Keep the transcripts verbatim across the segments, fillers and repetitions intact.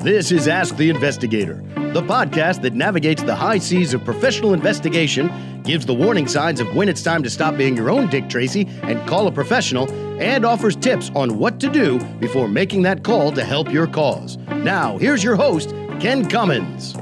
This is Ask the Investigator, the podcast that navigates the high seas of professional investigation, gives the warning signs of when it's time to stop being your own Dick Tracy and call a professional, and offers tips on what to do before making that call to help your cause. Now, here's your host, Ken Cummins.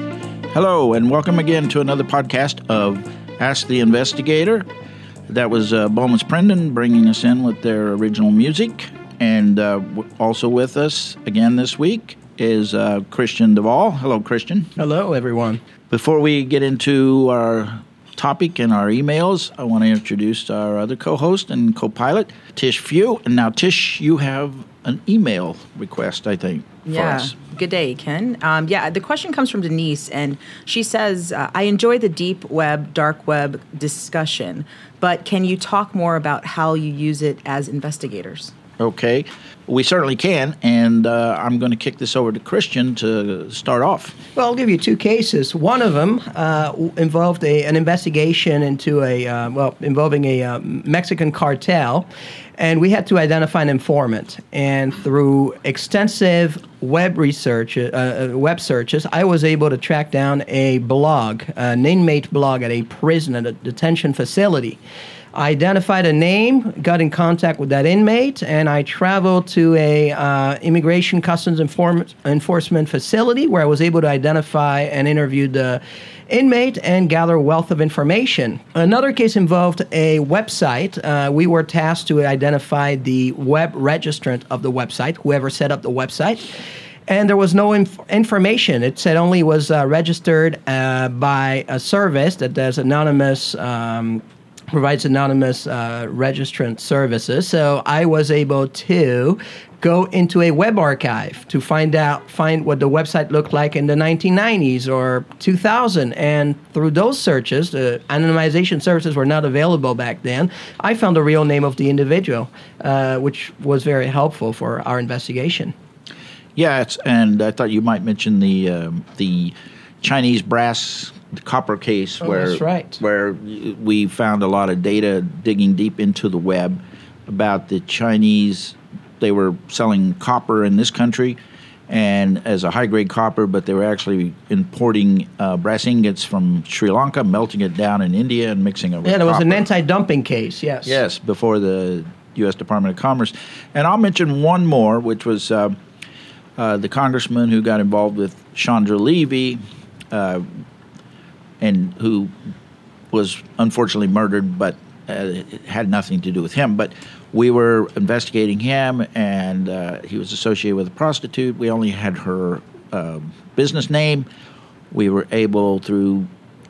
Hello, and welcome again to another podcast of Ask the Investigator. That was uh, Bowman's Prendon bringing us in with their original music. And uh, w- also with us again this week is uh, Christian Duvall. Hello, Christian. Hello, everyone. Before we get into our topic and our emails, I want to introduce our other co-host and co-pilot, Tish Few. And now, Tish, you have an email request, I think, for yeah. us. Good day, Ken. Um, yeah, the question comes from Denise, and she says, uh, I enjoy the deep web, dark web discussion, but can you talk more about how you use it as investigators? Okay, we certainly can, and uh, I'm going to kick this over to Christian to start off. Well, I'll give you two cases. One of them uh, involved a, an investigation into a, uh, well, involving a uh, Mexican cartel, and we had to identify an informant. And through extensive web research, uh, web searches, I was able to track down a blog, an inmate blog at a prison, at a detention facility. I identified a name, got in contact with that inmate, and I traveled to a uh, immigration customs inform- enforcement facility where I was able to identify and interview the inmate and gather a wealth of information. Another case involved a website. Uh, we were tasked to identify the web registrant of the website, whoever set up the website. And there was no inf- information. It said only it was uh, registered uh, by a service that does anonymous um provides anonymous uh, registrant services. So I was able to go into a web archive to find out, find what the website looked like in the nineteen nineties or two thousand. And through those searches, the anonymization services were not available back then. I found the real name of the individual, uh, which was very helpful for our investigation. Yeah, it's, and I thought you might mention the um, the Chinese brass copper case, oh, where that's right. where we found a lot of data digging deep into the web about the Chinese. They were selling copper in this country and as a high-grade copper, but they were actually importing uh, brass ingots from Sri Lanka, melting it down in India and mixing it with Yeah, there was copper. an anti-dumping case, yes. Yes, before the U S Department of Commerce. And I'll mention one more, which was uh, uh, the congressman who got involved with Chandra Levy, uh, and who was unfortunately murdered, but uh, it had nothing to do with him. But we were investigating him, and uh, he was associated with a prostitute. We only had her uh, business name. We were able, through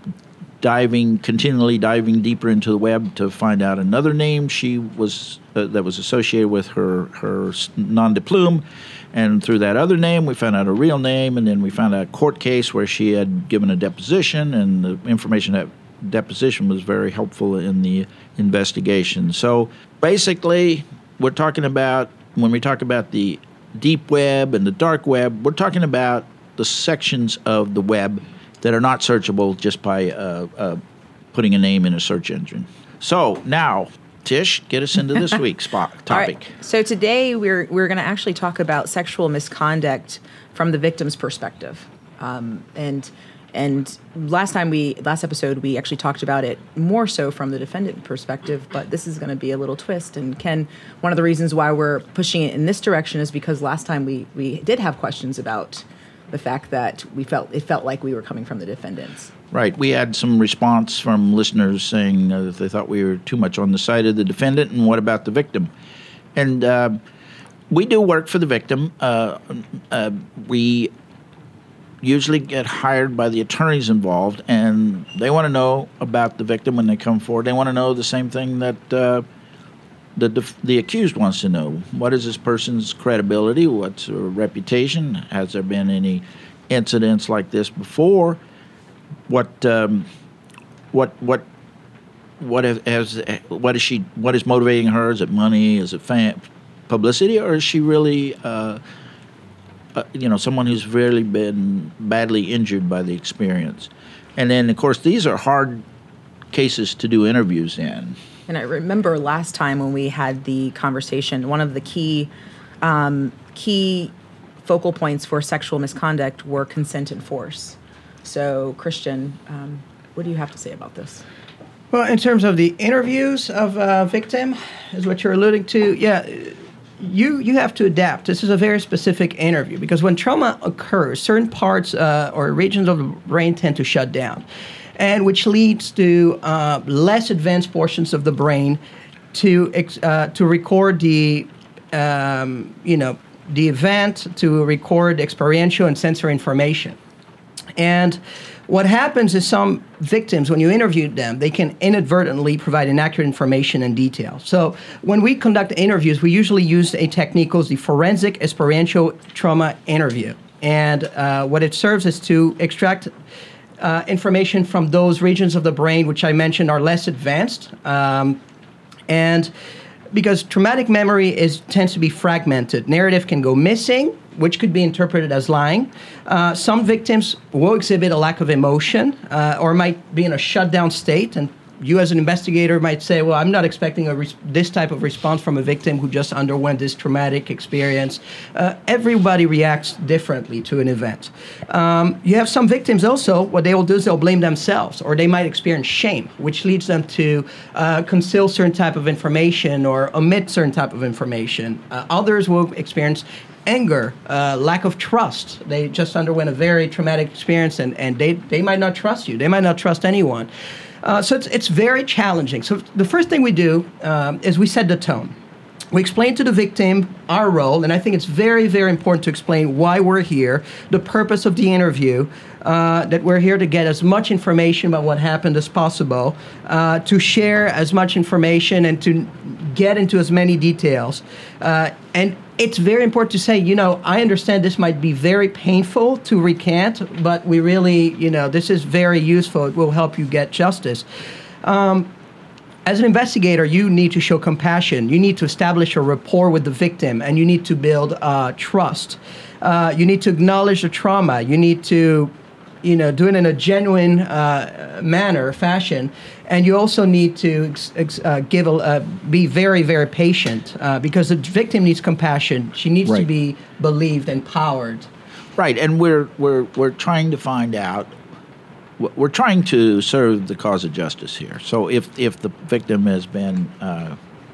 diving, continually diving deeper into the web, to find out another name she was uh, that was associated with her her nom de plume. And through that other name, we found out a real name, and then we found out a court case where she had given a deposition, and the information that deposition was very helpful in the investigation. So basically, we're talking about, when we talk about the deep web and the dark web, we're talking about the sections of the web that are not searchable just by uh, uh, putting a name in a search engine. So now, Tish, get us into this week's spot, topic. All right. So today we're we're going to actually talk about sexual misconduct from the victim's perspective. Um, and and last time we last episode we actually talked about it more so from the defendant perspective, but this is going to be a little twist. And Ken, one of the reasons why we're pushing it in this direction is because last time we we did have questions about the fact that we felt it felt like we were coming from the defendants. Right. We had some response from listeners saying uh, that they thought we were too much on the side of the defendant, and what about the victim? And uh, we do work for the victim. Uh, uh, we usually get hired by the attorneys involved, and they want to know about the victim when they come forward. They want to know the same thing that uh, the def- the accused wants to know. What is this person's credibility? What's her reputation? Has there been any incidents like this before? What um, what what what has what is she what is motivating her? Is it money? Is it fan, publicity, or is she really uh, uh, you know someone who's really been badly injured by the experience? And then, of course, these are hard cases to do interviews in. And I remember last time when we had the conversation, one of the key um, key focal points for sexual misconduct were consent and force. So, Christian, um, what do you have to say about this? Well, in terms of the interviews of a victim, is what you're alluding to, yeah, you you have to adapt. This is a very specific interview because when trauma occurs, certain parts uh, or regions of the brain tend to shut down, and which leads to uh, less advanced portions of the brain to ex- uh, to record the um, you know the event, to record experiential and sensory information. And what happens is some victims, when you interview them, they can inadvertently provide inaccurate information and detail. So when we conduct interviews, we usually use a technique called the forensic experiential trauma interview. And uh, what it serves is to extract uh, information from those regions of the brain which I mentioned are less advanced. Um, and because traumatic memory is tends to be fragmented, narrative can go missing, which could be interpreted as lying. Uh, some victims will exhibit a lack of emotion uh, or might be in a shutdown state. And you as an investigator might say, well, I'm not expecting a res- this type of response from a victim who just underwent this traumatic experience. Uh, everybody reacts differently to an event. Um, you have some victims also, what they will do is they'll blame themselves, or they might experience shame, which leads them to uh, conceal certain type of information or omit certain type of information. Uh, others will experience anger, uh, lack of trust. They just underwent a very traumatic experience, and, and they, they might not trust you. They might not trust anyone. Uh, so it's it's very challenging. So the first thing we do um, is we set the tone. We explain to the victim our role, and I think it's very, very important to explain why we're here, the purpose of the interview, uh, that we're here to get as much information about what happened as possible, uh, to share as much information and to get into as many details. Uh, and it's very important to say, you know, I understand this might be very painful to recant, but we really, you know, this is very useful. It will help you get justice. Um, As an investigator, you need to show compassion. You need to establish a rapport with the victim, and you need to build uh, trust. Uh, you need to acknowledge the trauma. You need to, you know, do it in a genuine uh, manner, fashion, and you also need to ex- ex- uh, give a, uh, be very, very patient uh, because the victim needs compassion. She needs Right. to be believed, empowered. Right, and we're we're we're trying to find out. We're trying to serve the cause of justice here. So if if the victim has been uh,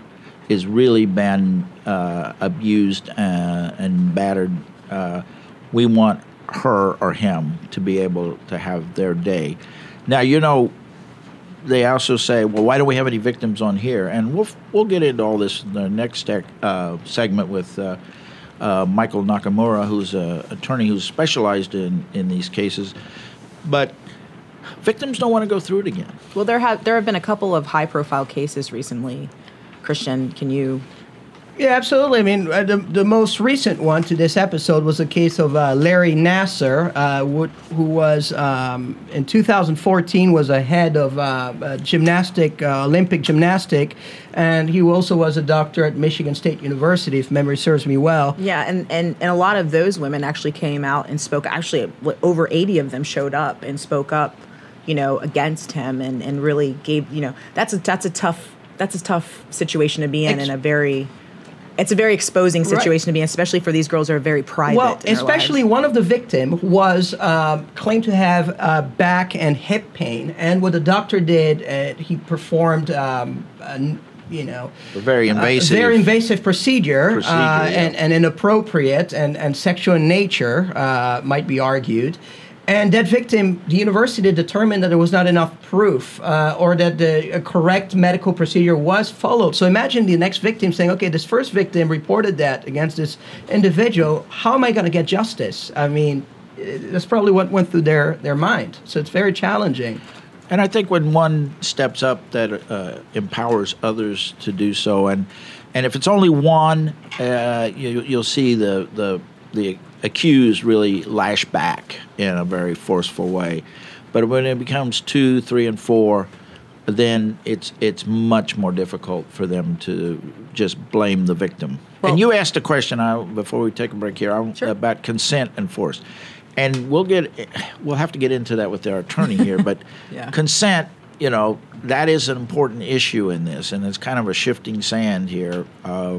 is really been uh, abused uh, and battered, uh, we want her or him to be able to have their day. Now, you know, they also say, well, why don't we have any victims on here? And we'll we'll get into all this in the next tech, uh, segment with uh, uh, Michael Nakamura, who's an attorney who's specialized in, in these cases. But victims don't want to go through it again. Well, there have there have been a couple of high-profile cases recently. Christian, can you? Yeah, absolutely. I mean, uh, the, the most recent one to this episode was the case of uh, Larry Nasser, uh, who, who was, um, in two thousand fourteen, was a head of uh, uh, gymnastic, uh, Olympic gymnastic, and he also was a doctor at Michigan State University, if memory serves me well. Yeah, and, and, and a lot of those women actually came out and spoke. Actually, over eighty of them showed up and spoke up, you know, against him, and, and really gave, you know, that's a that's a tough that's a tough situation to be in, Ex- and a very it's a very exposing situation Right. to be in, especially for these girls who are very private. Well, in their especially lives. one of the victim was uh, claimed to have uh, back and hip pain, and what the doctor did, uh, he performed, um, a, you know, A very invasive. a very invasive procedure, Procedure, uh, yeah. and, and inappropriate and, and sexual in nature, uh, might be argued. And that victim, the university determined that there was not enough proof uh, or that the a correct medical procedure was followed. So imagine the next victim saying, okay, this first victim reported that against this individual. How am I going to get justice? I mean, that's probably what went through their, their mind. So it's very challenging. And I think when one steps up, that uh, empowers others to do so. And and if it's only one, uh, you, you'll see the the the accused really lash back in a very forceful way. But when it becomes two, three, and four, then it's it's much more difficult for them to just blame the victim. Well- and you asked a question I, before we take a break here I, Sure. about consent and force. And we'll get we'll have to get into that with our attorney here, but Yeah. consent, you know, that is an important issue in this, and it's kind of a shifting sand here of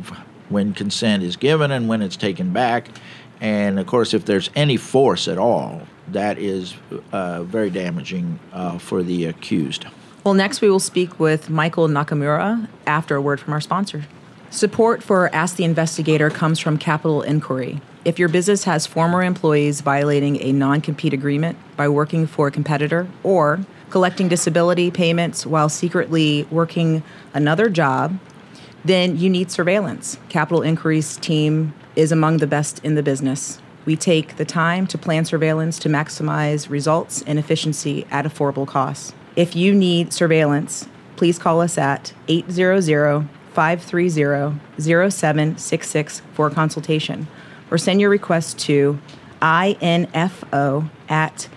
when consent is given and when it's taken back. And, of course, if there's any force at all, that is uh, very damaging uh, for the accused. Well, next we will speak with Michael Nakamura after a word from our sponsor. Support for Ask the Investigator comes from Capital Inquiry. If your business has former employees violating a non-compete agreement by working for a competitor or collecting disability payments while secretly working another job, then you need surveillance. Capital Inquiry's team is among the best in the business. We take the time to plan surveillance to maximize results and efficiency at affordable costs. If you need surveillance, please call us at eight hundred, five three zero, zero seven six six for a consultation, or send your request to info at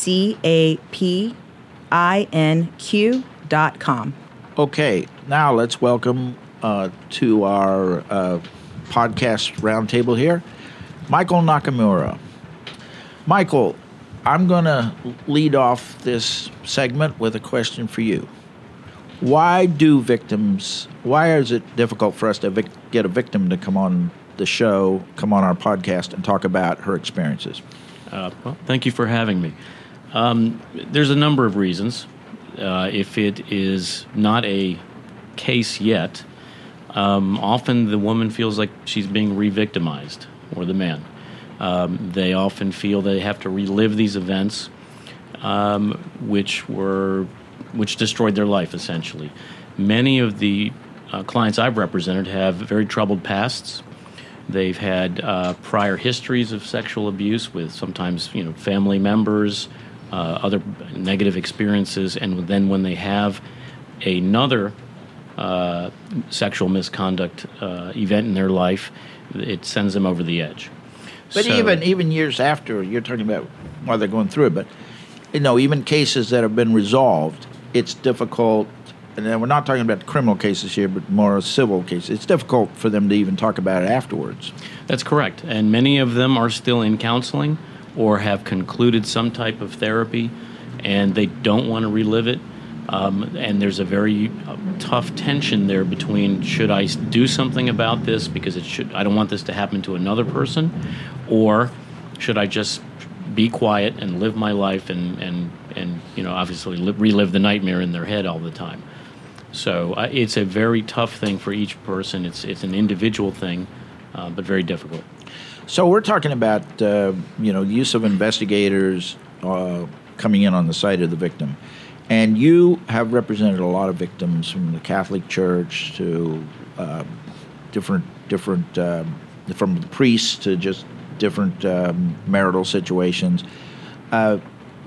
capinq dot com. Okay, now let's welcome uh, to our uh, podcast roundtable here, Michael Nakamura. Michael, I'm going to lead off this segment with a question for you. Why do victims, why is it difficult for us to vic- get a victim to come on the show, come on our podcast, and talk about her experiences? Uh, well, thank you for having me. Um, there's a number of reasons. Uh, if it is not a case yet, um, often the woman feels like she's being re-victimized, or the man. Um, they often feel they have to relive these events, um, which were which destroyed their life, essentially. Many of the uh, clients I've represented have very troubled pasts. They've had uh, prior histories of sexual abuse with sometimes, you know, family members, uh, other negative experiences, and then when they have another uh, sexual misconduct uh, event in their life, it sends them over the edge. But So- even even years after, you're talking about while they're going through it, but you know, even cases that have been resolved, it's difficult. And then we're not talking about criminal cases here, but more civil cases. It's difficult for them to even talk about it afterwards. That's correct. And many of them are still in counseling or have concluded some type of therapy, and they don't want to relive it. Um, and there's a very uh, tough tension there between, should I s- do something about this because it should, I don't want this to happen to another person, or should I just be quiet and live my life and, and, and you know, obviously li- relive the nightmare in their head all the time. So uh, it's a very tough thing for each person. It's it's an individual thing, uh, but very difficult. So we're talking about uh, you know, the use of investigators uh, coming in on the side of the victim. And you have represented a lot of victims from the Catholic Church to uh, different, different um, from the priests to just different um, marital situations. Uh,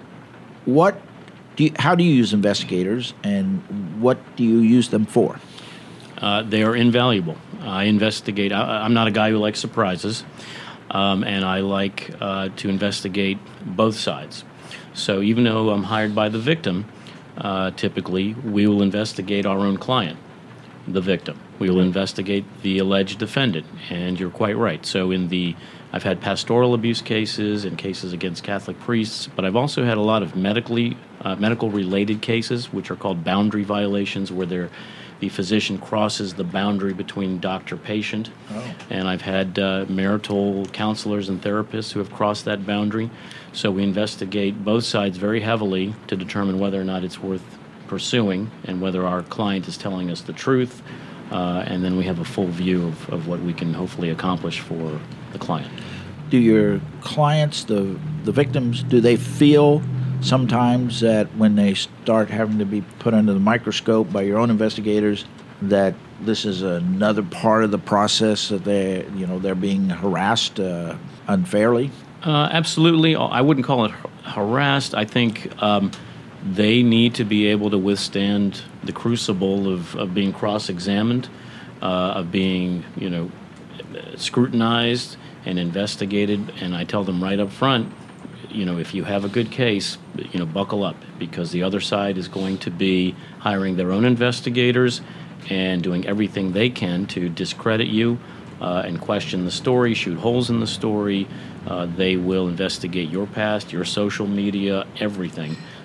what do you, how do you use investigators, and what do you use them for? Uh, they are invaluable. I investigate. I, I'm not a guy who likes surprises, um, and I like uh, to investigate both sides. So even though I'm hired by the victim, uh, typically we will investigate our own client, the victim. We will investigate the alleged defendant, and you're quite right. So in the, I've had pastoral abuse cases and cases against Catholic priests, but I've also had a lot of medically, uh, medical-related cases, which are called boundary violations, where they're, the physician crosses the boundary between doctor-patient. Oh. And I've had uh, marital counselors and therapists who have crossed that boundary. So we investigate both sides very heavily to determine whether or not it's worth pursuing and whether our client is telling us the truth. Uh, and then we have a full view of, of what we can hopefully accomplish for the client. Do your clients, the the victims, do they feel sometimes that when they start having to be put under the microscope by your own investigators, that this is another part of the process, that they, you know, they're being harassed uh, unfairly? Uh, absolutely. I wouldn't call it harassed. I think um, they need to be able to withstand the crucible of, of being cross-examined, uh, of being, you know, scrutinized and investigated. And I tell them right up front, you know, if you have a good case, you know, buckle up, because the other side is going to be hiring their own investigators and doing everything they can to discredit you uh, and question the story, shoot holes in the story. Uh, they will investigate your past, your social media, everything.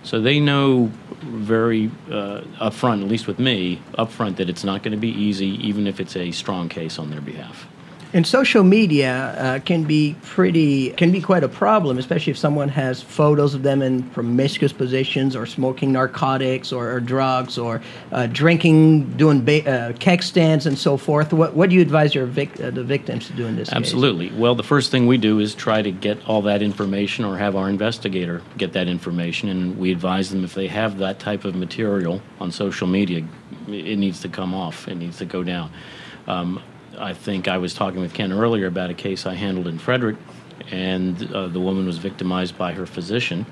So they know very uh, upfront, at least with me, upfront that it's not going to be easy, even if it's a strong case on their behalf. And social media uh, can be pretty, can be quite a problem, especially if someone has photos of them in promiscuous positions or smoking narcotics or, or drugs or uh, drinking, doing ba- uh, keg stands and so forth. What, what do you advise your vic- uh, the victims to do in this case? Absolutely. Well, the first thing we do is try to get all that information or have our investigator get that information, and we advise them if they have that type of material on social media, it needs to come off. It needs to go down. Um, I think I was talking with Ken earlier about a case I handled in Frederick, and uh, the woman was victimized by her physician.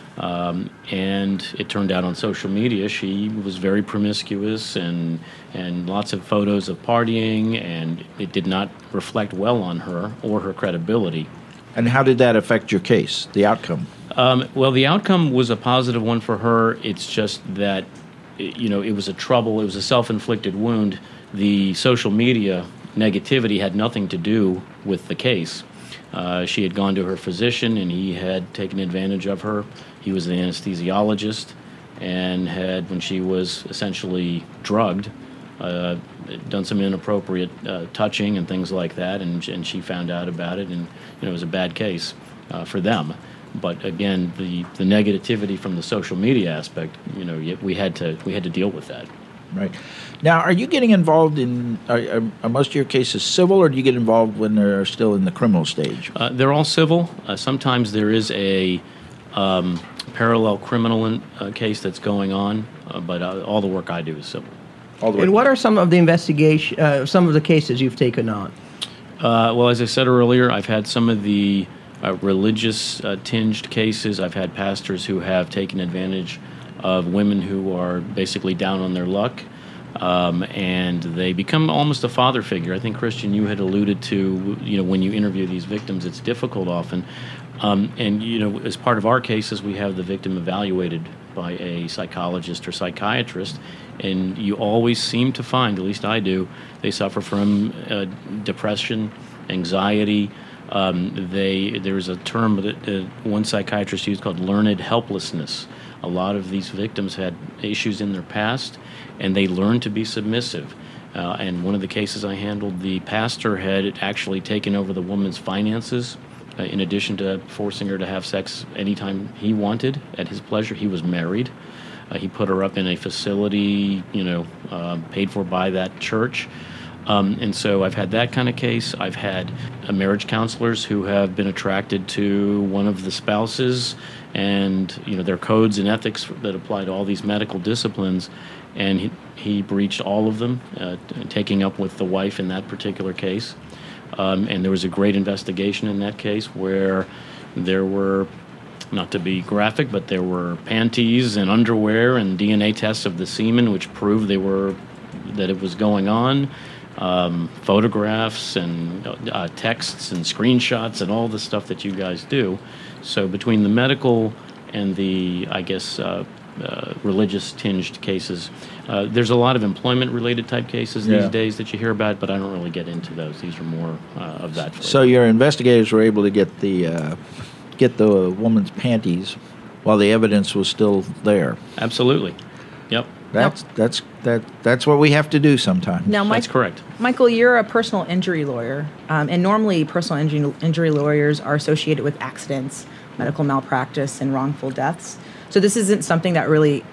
Um, and it turned out on social media she was very promiscuous and and lots of photos of partying, and it did not reflect well on her or her credibility. And how did that affect your case, the outcome? Um, well, the outcome was a positive one for her. It's just that, you know, it was a trouble. It was a self-inflicted wound. The social media negativity had nothing to do with the case. Uh, she had gone to her physician, and he had taken advantage of her. He was an anesthesiologist, and had, when she was essentially drugged, uh, done some inappropriate uh, touching and things like that, and, and she found out about it, and you know, it was a bad case uh, for them. But again, the, the negativity from the social media aspect, you know, we had to we had to deal with that. Right. Now, are you getting involved in, are, are most of your cases civil, or do you get involved when they're still in the criminal stage? Uh, they're all civil. Uh, sometimes there is a um, parallel criminal in, uh, case that's going on, uh, but uh, all the work I do is civil. All the way. And what are some of the investigation, uh, some of the cases you've taken on? Uh, well, as I said earlier, I've had some of the uh, religious uh, tinged cases. I've had pastors who have taken advantage of women who are basically down on their luck, um, and they become almost a father figure. I think, Christian, you had alluded to, you know, when you interview these victims, it's difficult often. Um, and, you know, as part of our cases, we have the victim evaluated by a psychologist or psychiatrist, and you always seem to find, at least I do, they suffer from uh, depression, anxiety. Um, they there's a term that uh, one psychiatrist used called learned helplessness. A lot of these victims had issues in their past, and they learned to be submissive. Uh, and one of the cases I handled, the pastor had actually taken over the woman's finances. Uh, in addition to forcing her to have sex anytime he wanted at his pleasure, he was married. Uh, he put her up in a facility, you know, uh, paid for by that church. Um, and so I've had that kind of case. I've had uh, marriage counselors who have been attracted to one of the spouses, and you know, their codes and ethics that apply to all these medical disciplines, and he, he breached all of them, uh, taking up with the wife in that particular case. Um, and there was a great investigation in that case where there were, not to be graphic, but there were panties and underwear and D N A tests of the semen which proved they were that it was going on. Um, photographs and uh, texts and screenshots and all the stuff that you guys do. So between the medical and the, I guess, uh, uh, religious tinged cases, uh, there's a lot of employment-related type cases Yeah. these days that you hear about, but I don't really get into those. These are more uh, of that flavor. So your investigators were able to get the uh, get the woman's panties while the evidence was still there. Absolutely. Yep. That's that's that that's what we have to do sometimes. Now, Mike, That's correct. Michael, you're a personal injury lawyer, um, and normally personal injury, injury lawyers are associated with accidents, medical malpractice, and wrongful deaths. So this isn't something that really,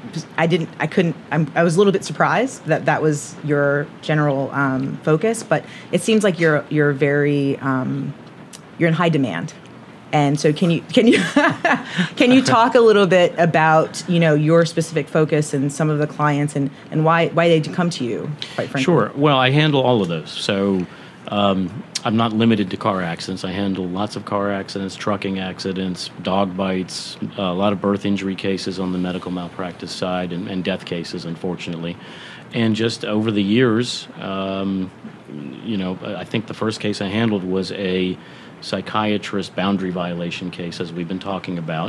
I didn't, I couldn't, I'm, I was a little bit surprised that that was your general um, focus, but it seems like you're you're very, um, you're in high demand. And so, can you can you can you talk a little bit about, you know, your specific focus and some of the clients and, and why why they come to you? Quite frankly. Sure. Well, I handle all of those. So um, I'm not limited to car accidents. I handle lots of car accidents, trucking accidents, dog bites, a lot of birth injury cases on the medical malpractice side, and, and death cases, unfortunately. And just over the years, um, you know, I think the first case I handled was a psychiatrist boundary violation case, as we've been talking about,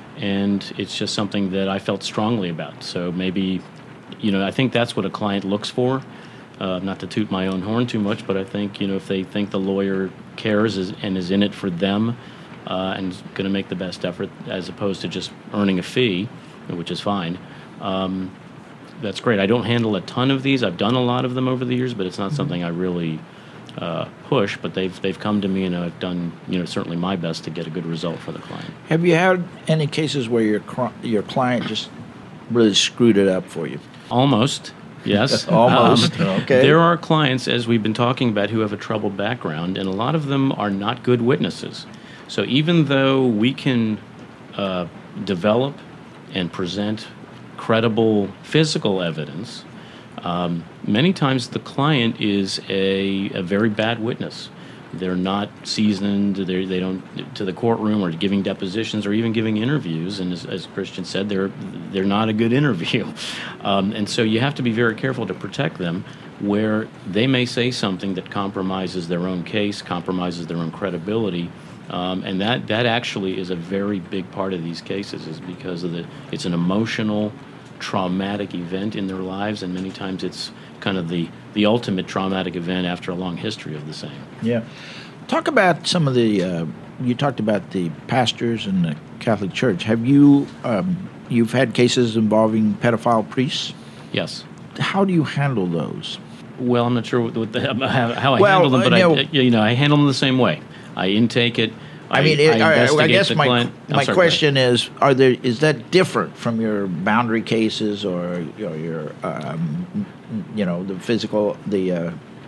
and it's just something that I felt strongly about. So maybe, you know, I think that's what a client looks for. Uh, not to toot my own horn too much, but I think, you know, if they think the lawyer cares is, and is in it for them uh, and is going to make the best effort, as opposed to just earning a fee, which is fine. Um, that's great. I don't handle a ton of these. I've done a lot of them over the years, but it's not something I really uh, push. But they've they've come to me, and I've done you know certainly my best to get a good result for the client. Have you had any cases where your cr- your client just really screwed it up for you? Almost. Yes. Almost. Um, okay. There are clients, as we've been talking about, who have a troubled background, and a lot of them are not good witnesses. So even though we can uh, develop and present credible physical evidence, um, many times the client is a, a very bad witness. They're not seasoned. They they don't to the courtroom or giving depositions or even giving interviews. And as, as Christian said, they're they're not a good interview. Um, and so you have to be very careful to protect them, where they may say something that compromises their own case, compromises their own credibility. Um, and that, that actually is a very big part of these cases, is because of the it's an emotional, traumatic event in their lives, and many times it's kind of the, the ultimate traumatic event after a long history of the same. Yeah. Talk about some of the, uh, you talked about the pastors in the Catholic Church. Have you, um, you've had cases involving pedophile priests? Yes. How do you handle those? Well, I'm not sure what, what the, how, how I Well, handle them, but uh, you I, know, you know, I handle them the same way. I intake it. I, I mean, it, I, I, I investigate guess the my client. I'm my sorry, question is: Are there is that different from your boundary cases or your, your um, you know, the physical the uh,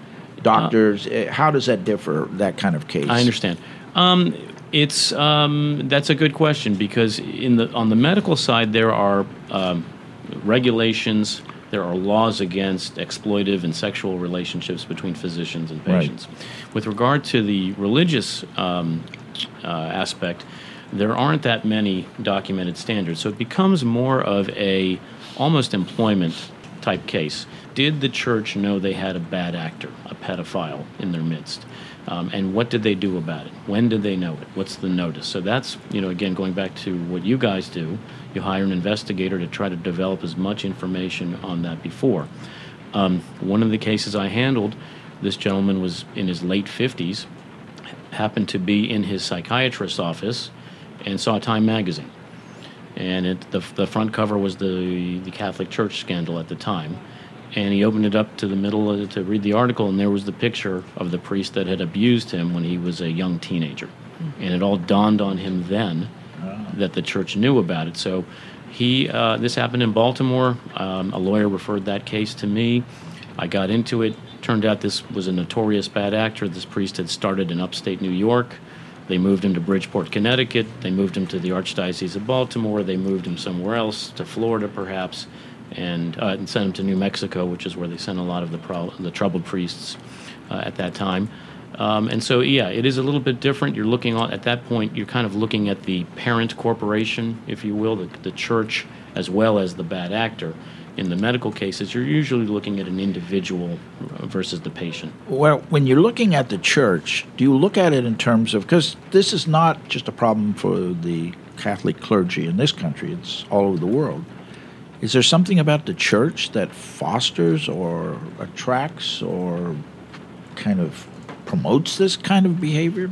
doctors? Uh, How does that differ? That kind of case? I understand. Um, it's um, that's a good question, because in the on the medical side there are um, regulations. There are laws against exploitive and sexual relationships between physicians and patients. Right. With regard to the religious um, uh, aspect, there aren't that many documented standards. So it becomes more of a almost employment type case. Did the church know they had a bad actor, a pedophile in their midst? Um, and what did they do about it? When did they know it? What's the notice? So that's, you know, again, going back to what you guys do, you hire an investigator to try to develop as much information on that before. Um, one of the cases I handled, this gentleman was in his late fifties, happened to be in his psychiatrist's office and saw Time magazine. And it, the, the front cover was the, the Catholic Church scandal at the time. And he opened it up to the middle of, to read the article, and there was the picture of the priest that had abused him when he was a young teenager. Mm-hmm. And it all dawned on him then oh. that the church knew about it. So he, uh, this happened in Baltimore. Um, a lawyer referred that case to me. I got into it. Turned out this was a notorious bad actor. This priest had started in upstate New York. They moved him to Bridgeport, Connecticut. They moved him to the Archdiocese of Baltimore. They moved him somewhere else, to Florida perhaps. And, uh, and sent him to New Mexico, which is where they sent a lot of the pro- the troubled priests uh, at that time. Um, and so, yeah, it is a little bit different. You're looking on, at that point, you're kind of looking at the parent corporation, if you will, the, the church, as well as the bad actor. In the medical cases, you're usually looking at an individual versus the patient. Well, when you're looking at the church, do you look at it in terms of, because this is not just a problem for the Catholic clergy in this country, it's all over the world. Is there something about the church that fosters or attracts or kind of promotes this kind of behavior?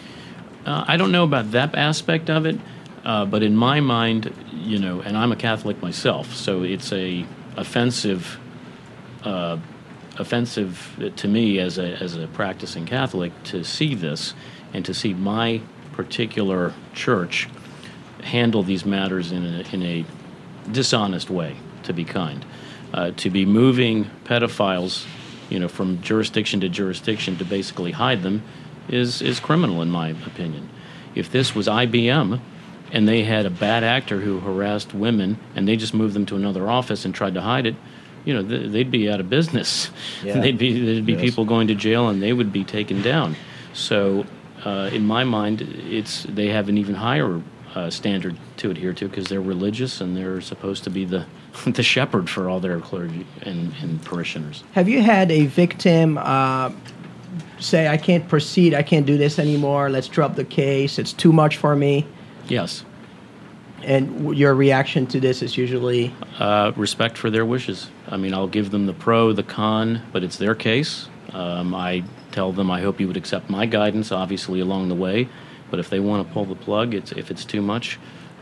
Uh, I don't know about that aspect of it, uh, but in my mind, you know, and I'm a Catholic myself, so it's a offensive, uh, offensive to me as a as a practicing Catholic to see this and to see my particular church handle these matters in a, in a dishonest way, to be kind, uh, to be moving pedophiles, you know, from jurisdiction to jurisdiction to basically hide them, is is criminal in my opinion. If this was I B M, and they had a bad actor who harassed women, and they just moved them to another office and tried to hide it, you know, th- they'd be out of business. Yeah. they'd be there'd be yes. people going to jail, and they would be taken down. So, uh, in my mind, it's they have an even higher Uh, standard to adhere to, because they're religious and they're supposed to be the the shepherd for all their clergy and, and parishioners. Have you had a victim uh, say, I can't proceed, I can't do this anymore, let's drop the case, it's too much for me? Yes. And w- your reaction to this is usually? Uh, respect for their wishes. I mean, I'll give them the pro, the con, but it's their case. Um, I tell them I hope you would accept my guidance, obviously, along the way. But if they want to pull the plug, it's if it's too much,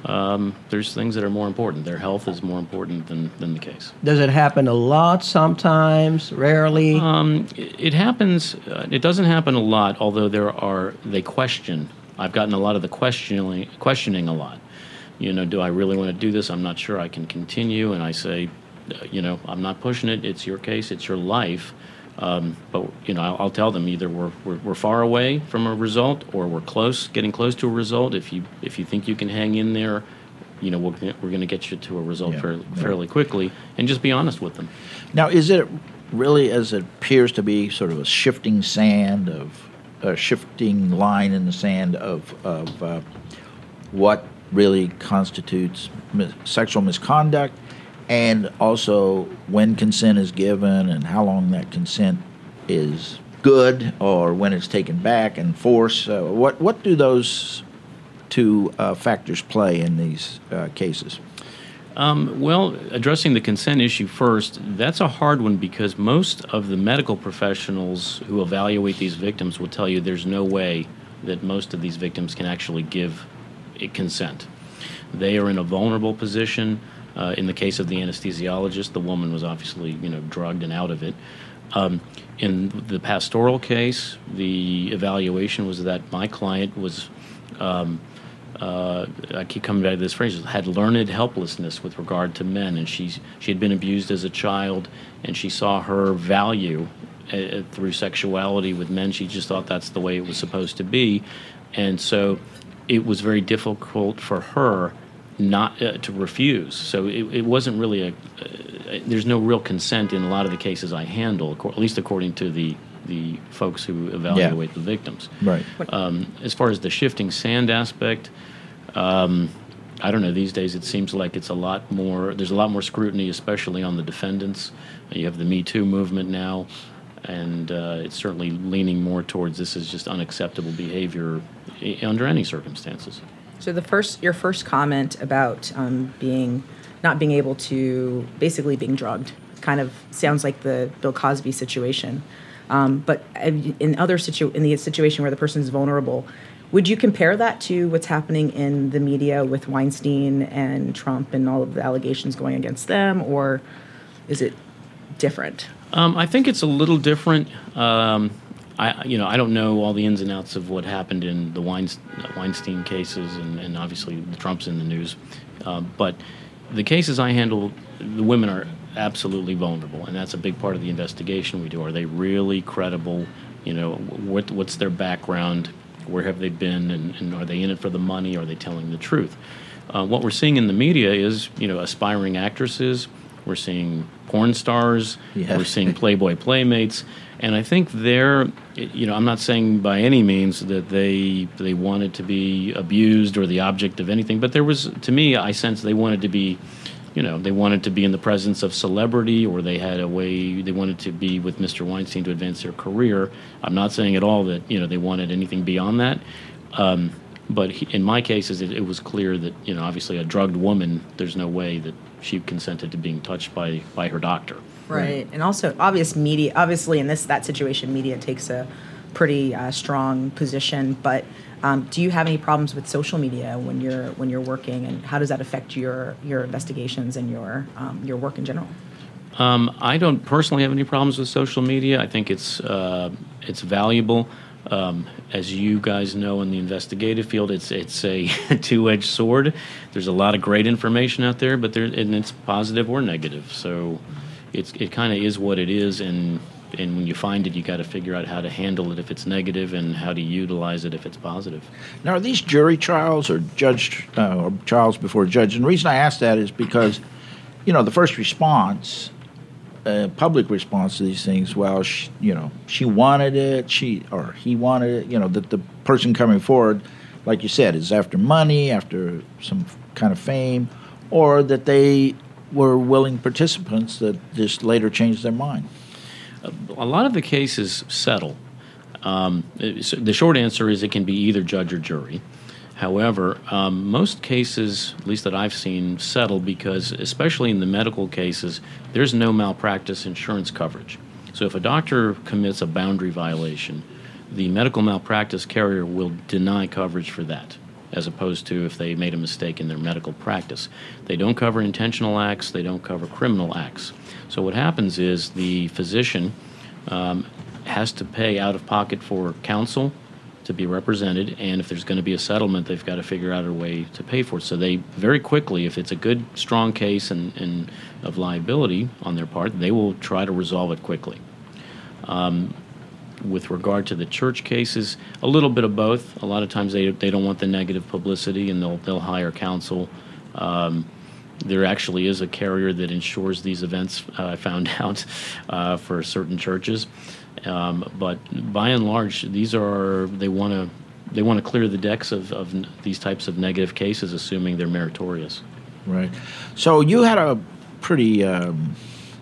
um, there's things that are more important. Their health is more important than, than the case. Does it happen a lot sometimes, rarely? Um, it, it happens, uh, it doesn't happen a lot, although there are, they question. I've gotten a lot of the questioning, questioning a lot. You know, do I really want to do this? I'm not sure I can continue. And I say, uh, you know, I'm not pushing it. It's your case. It's your life. Um, but, you know, I'll, I'll tell them either we're, we're we're far away from a result or we're close, getting close to a result. If you if you think you can hang in there, you know, we're, we're going to get you to a result Yeah. fairly, Yeah. fairly quickly, and just be honest with them. Now, is it really, as it appears to be, sort of a shifting sand of a shifting line in the sand of of uh, what really constitutes mis- sexual misconduct, and also when consent is given and how long that consent is good, or when it's taken back and forced? Uh, what what do those two uh, factors play in these uh, cases? Um, well, addressing the consent issue first, that's a hard one because most of the medical professionals who evaluate these victims will tell you there's no way that most of these victims can actually give a consent. They are in a vulnerable position. Uh, in the case of the anesthesiologist, the woman was obviously, you know, drugged and out of it. Um, in the pastoral case, the evaluation was that my client was um, Uh, I keep coming back to this phrase, had learned helplessness with regard to men, and she's, she had been abused as a child, and she saw her value uh, through sexuality with men. She just thought that's the way it was supposed to be, and so it was very difficult for her not uh, to refuse. So it, it wasn't really a, uh, there's no real consent in a lot of the cases I handle, at least according to the the folks who evaluate Yeah. the victims. Right. Um, as far as the shifting sand aspect, um, I don't know. These days, it seems like it's a lot more. There's a lot more scrutiny, especially on the defendants. You have the Me Too movement now, and uh, it's certainly leaning more towards this is just unacceptable behavior i- under any circumstances. So the first, your first comment about um, being, not being able to, basically being drugged, kind of sounds like the Bill Cosby situation. Um, but in other situ, in the situation where the person is vulnerable, would you compare that to what's happening in the media with Weinstein and Trump and all of the allegations going against them, or is it different? Um, I think it's a little different. Um, I, you know, I don't know all the ins and outs of what happened in the Weinstein cases, and, and obviously the Trump's in the news. Uh, but the cases I handle, the women are absolutely vulnerable, and that's a big part of the investigation we do. Are they really credible? You know, what, what's their background? Where have they been? And, and are they in it for the money? Are they telling the truth? Uh, what we're seeing in the media is, you know, aspiring actresses. We're seeing porn stars. Yeah. We're seeing Playboy playmates. And I think they're, you know, I'm not saying by any means that they they wanted to be abused or the object of anything, but there was, to me, I sense they wanted to be, you know, they wanted to be in the presence of celebrity, or they had a way, they wanted to be with Mister Weinstein to advance their career. I'm not saying at all that, you know, they wanted anything beyond that. Um, but he, in my cases, it, it was clear that, you know, obviously a drugged woman, there's no way that she consented to being touched by, by her doctor. Right. And also, obvious media, obviously in this that situation, media takes a pretty uh, strong position. But um, do you have any problems with social media when you're when you're working, and how does that affect your your investigations and your um, your work in general? Um, I don't personally have any problems with social media. I think it's uh, it's valuable. Um, as you guys know, in the investigative field, it's it's a two-edged sword. There's a lot of great information out there, but there and it's positive or negative. So it's it kind of is what it is, and and when you find it, you got to figure out how to handle it if it's negative, and how to utilize it if it's positive. Now, are these jury trials or judge uh, or trials before a judge? And the reason I ask that is because, you know, the first response, uh, public response to these things, well, she, you know, she wanted it, she or he wanted it. You know, that the person coming forward, like you said, is after money, after some kind of fame, or that they were willing participants that just later changed their mind. A lot of the cases settle. Um, it- the short answer is it can be either judge or jury. However, um, most cases, at least that I've seen, settle because, especially in the medical cases, there's no malpractice insurance coverage. So if a doctor commits a boundary violation, the medical malpractice carrier will deny coverage for that. as opposed to if they made a mistake in their medical practice. They don't cover intentional acts. They don't cover criminal acts. So what happens is the physician um, has to pay out of pocket for counsel to be represented, and if there's going to be a settlement, they've got to figure out a way to pay for it. So they very quickly, if it's a good, strong case and, and of liability on their part, they will try to resolve it quickly. Um, with regard to the church cases, a little bit of both. A lot of times they they don't want the negative publicity, and they'll they'll hire counsel. Um, there actually is a carrier that insures these events, uh, I found out, uh, for certain churches. Um, but by and large, these are they want to they want to clear the decks of, of n- these types of negative cases, assuming they're meritorious. Right. So you had a pretty um,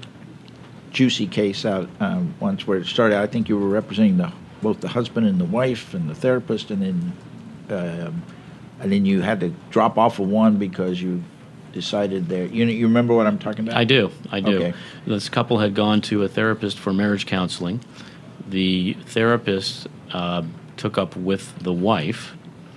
juicy case out um, once where it started. I think you were representing the, both the husband and the wife and the therapist, and then um, and then you had to drop off of one because you decided there. You you remember what I'm talking about? I do. I do. Okay. This couple had gone to a therapist for marriage counseling. The therapist uh, took up with the wife,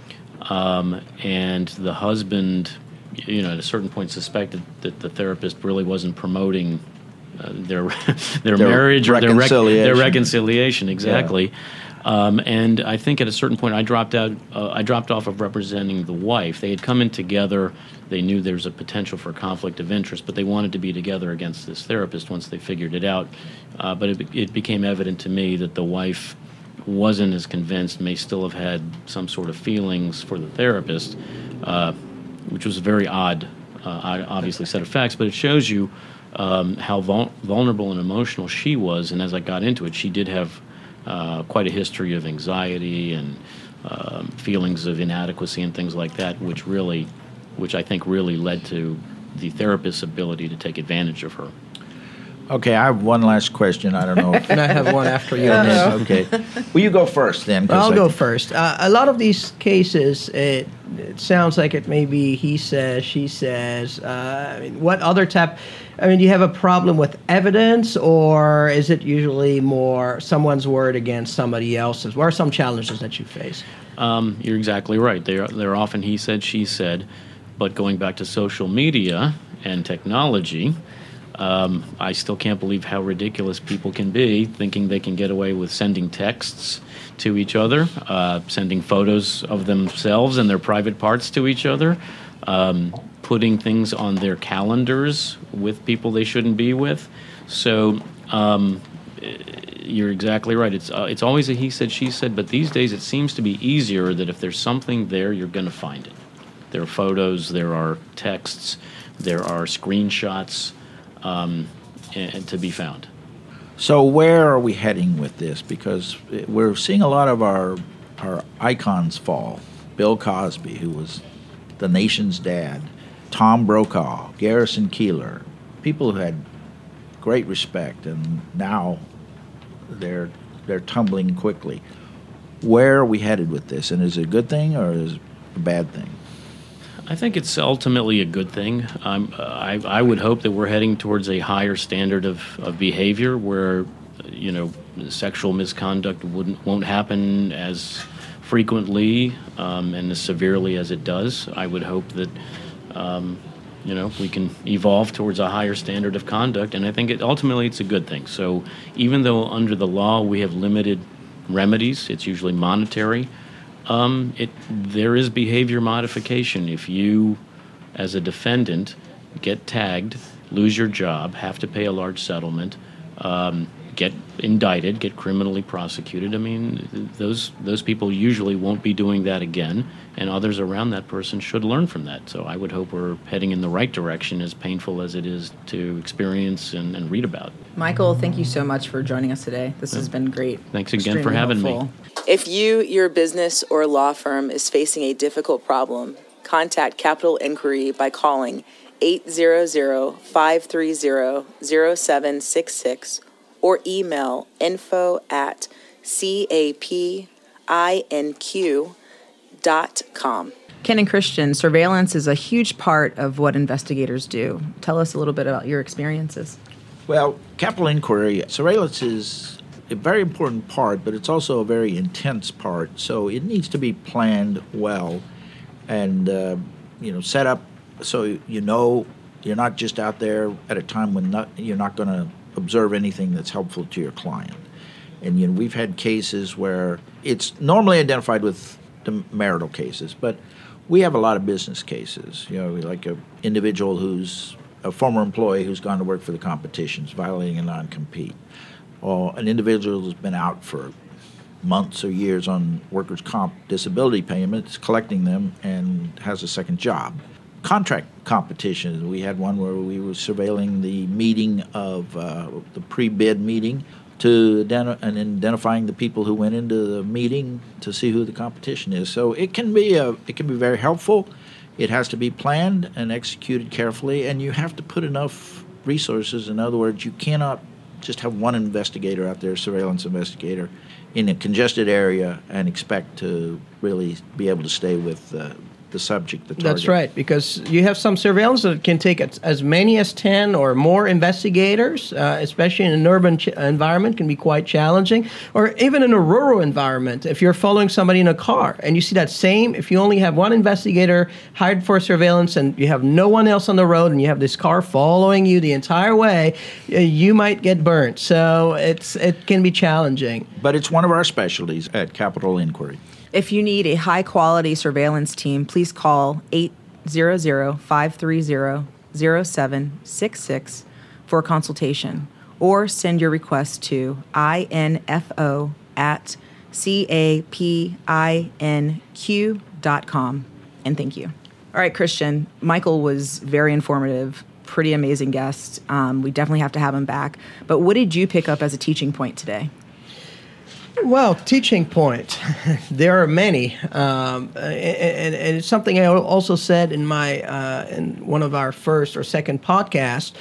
um, and the husband, you know, at a certain point suspected that the therapist really wasn't promoting uh, their their, Their marriage or their, rec- reconciliation. their reconciliation. Exactly. Um, and I think at a certain point, I dropped out. Uh, I dropped off of representing the wife. They had come in together. They knew there was a potential for conflict of interest, but they wanted to be together against this therapist once they figured it out. Uh, but it, it became evident to me that the wife wasn't as convinced, may still have had some sort of feelings for the therapist, uh, which was a very odd, uh, obviously, set of facts. But it shows you um, how vul- vulnerable and emotional she was. And as I got into it, she did have Uh, quite a history of anxiety and um, feelings of inadequacy and things like that, which really, which I think really led to the therapist's ability to take advantage of her. Okay, I have one last question. I don't know. If, And I have one after you. on on this. this. Okay, well, you go first then. 'cause I'll I go think- first. Uh, a lot of these cases, it, it sounds like it may be he says, she says. Uh, I mean, what other type? I mean, do you have a problem with evidence, or is it usually more someone's word against somebody else's? What are some challenges that you face? Um, you're exactly right. They're, they're often he said, she said, but going back to social media and technology, um, I still can't believe how ridiculous people can be, thinking they can get away with sending texts to each other, uh, sending photos of themselves and their private parts to each other, um, putting things on their calendars with people they shouldn't be with. So um, you're exactly right. It's uh, it's always a he said, she said, but these days it seems to be easier that if there's something there, you're going to find it. There are photos, there are texts, there are screenshots um, and, and to be found. So where are we heading with this? Because we're seeing a lot of our our icons fall. Bill Cosby, who was the nation's dad, Tom Brokaw, Garrison Keillor, people who had great respect, and now they're they're tumbling quickly. Where are we headed with this? And is it a good thing or is it a bad thing? I think it's ultimately a good thing. Um, I, I would hope that we're heading towards a higher standard of, of behavior where, you know, sexual misconduct wouldn't won't happen as frequently um, and as severely as it does. I would hope that, um, you know, we can evolve towards a higher standard of conduct, and I think it, ultimately it's a good thing. So even though under the law we have limited remedies, it's usually monetary, Um, it there is behavior modification. If you, as a defendant, get tagged, lose your job, have to pay a large settlement, um, get indicted, get criminally prosecuted, I mean, those those people usually won't be doing that again, and others around that person should learn from that. So I would hope we're heading in the right direction, as painful as it is to experience and, and read about. Michael, thank you so much for joining us today. This has been great. Thanks again Extremely for having helpful. me. If you, your business, or law firm is facing a difficult problem, contact Capital Inquiry by calling eight hundred, five three zero, zero seven six six or email info at capinq dot com. Ken and Christian, surveillance is a huge part of what investigators do. Tell us a little bit about your experiences. Well, Capital Inquiry, surveillance is a very important part, but it's also a very intense part, so it needs to be planned well. and uh, you know, set up so you know you're not just out there at a time when not, you're not going to observe anything that's helpful to your client. And you know, we've had cases where it's normally identified with the marital cases, but we have a lot of business cases. You know, like an individual who's a former employee who's gone to work for the competitions, violating a non-compete, or an individual who's been out for months or years on workers' comp disability payments, collecting them, and has a second job. Contract competitions. We had one where we were surveilling the meeting of uh, the pre-bid meeting to identi- and identifying the people who went into the meeting to see who the competition is. So it can be a, it can be very helpful. It has to be planned and executed carefully, and you have to put enough resources. In other words, you cannot just have one investigator out there, surveillance investigator, in a congested area and expect to really be able to stay with uh, the subject, the target. That's right, because you have some surveillance that can take as many as ten or more investigators, uh, especially in an urban ch- environment, can be quite challenging, or even in a rural environment. If you're following somebody in a car and you see that same, if you only have one investigator hired for surveillance and you have no one else on the road and you have this car following you the entire way, uh, you might get burnt. So it's it can be challenging. But it's one of our specialties at Capital Inquiry. If you need a high-quality surveillance team, please call eight hundred, five three zero, zero seven six six for a consultation, or send your request to info at capinq dot com. And thank you. All right, Christian, Michael was very informative, pretty amazing guest. Um, we definitely have to have him back. But what did you pick up as a teaching point today? Well, teaching point. There are many, um, and, and it's something I also said in my uh, in one of our first or second podcasts.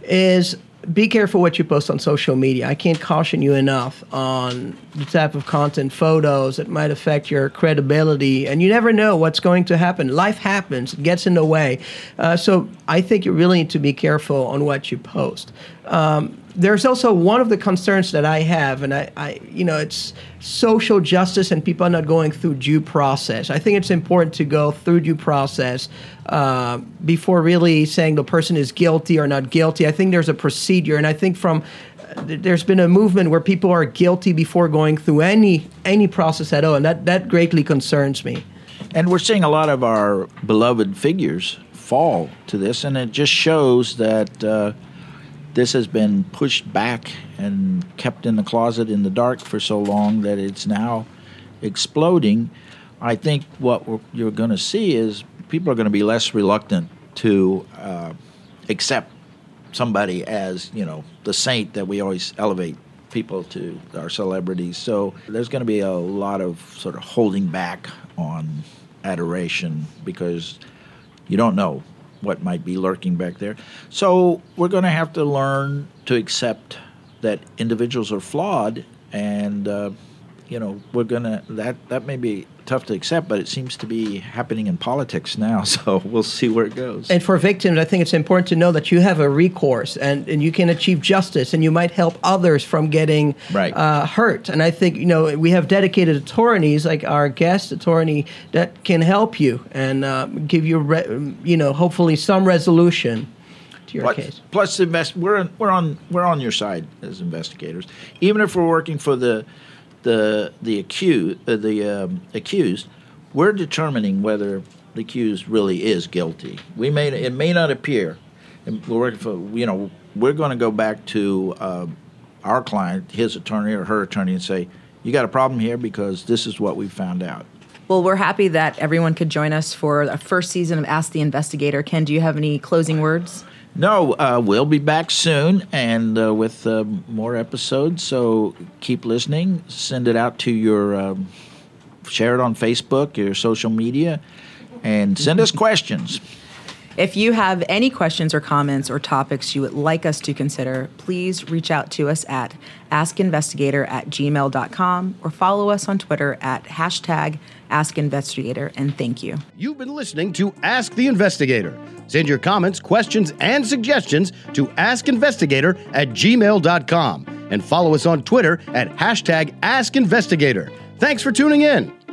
Is be careful what you post on social media. I can't caution you enough on the type of content, photos that might affect your credibility, and you never know what's going to happen. Life happens; it gets in the way. Uh, so I think you really need to be careful on what you post. Um, There's also one of the concerns that I have, and I, I, you know, it's social justice and people are not going through due process. I think it's important to go through due process uh, before really saying the person is guilty or not guilty. I think there's a procedure, and I think from uh, there's been a movement where people are guilty before going through any any process at all, and that, that greatly concerns me. And we're seeing a lot of our beloved figures fall to this, and it just shows that uh, this has been pushed back and kept in the closet in the dark for so long that it's now exploding. I think what we're, you're going to see is people are going to be less reluctant to uh, accept somebody as, you know, the saint that we always elevate people to, our celebrities. So there's going to be a lot of sort of holding back on adoration because you don't know what might be lurking back there. So we're going to have to learn to accept that individuals are flawed, and uh, you know, we're going to that that may be tough to accept, but it seems to be happening in politics now. So we'll see where it goes. And for victims, I think it's important to know that you have a recourse, and, and you can achieve justice, and you might help others from getting right. uh, hurt. And I think, you know, we have dedicated attorneys, like our guest attorney, that can help you and uh, give you, re- you know, hopefully some resolution to your plus, case. Plus, invest, we're we're on we're on your side as investigators, even if we're working for the. The the accused uh, the um, accused, we're determining whether the accused really is guilty. We may it may not appear, and we're working for you know we're going to go back to uh, our client, his attorney or her attorney, and say, you got a problem here because this is what we found out. Well, we're happy that everyone could join us for the first season of Ask the Investigator. Ken, do you have any closing words? No, uh, we'll be back soon and uh, with uh, more episodes. So keep listening. Send it out to your, um, share it on Facebook, your social media, and send us questions. If you have any questions or comments or topics you would like us to consider, please reach out to us at askinvestigator at gmail dot com or follow us on Twitter at hashtag askinvestigator, and thank you. You've been listening to Ask the Investigator. Send your comments, questions, and suggestions to askinvestigator at gmail dot com and follow us on Twitter at hashtag askinvestigator. Thanks for tuning in.